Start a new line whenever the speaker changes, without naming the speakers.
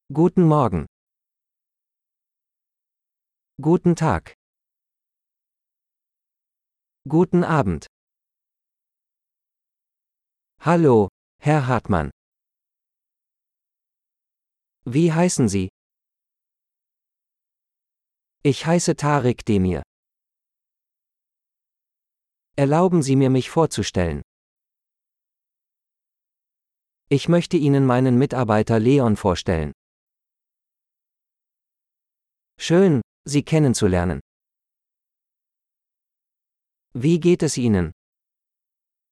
Guten Morgen. Guten Tag. Guten Abend. Hallo, Herr Hartmann. Wie heißen Sie? Ich heiße Tarek Demir. Erlauben Sie mir, mich vorzustellen. Ich möchte Ihnen meinen Mitarbeiter Leon vorstellen. Schön, Sie kennenzulernen. Wie geht es Ihnen?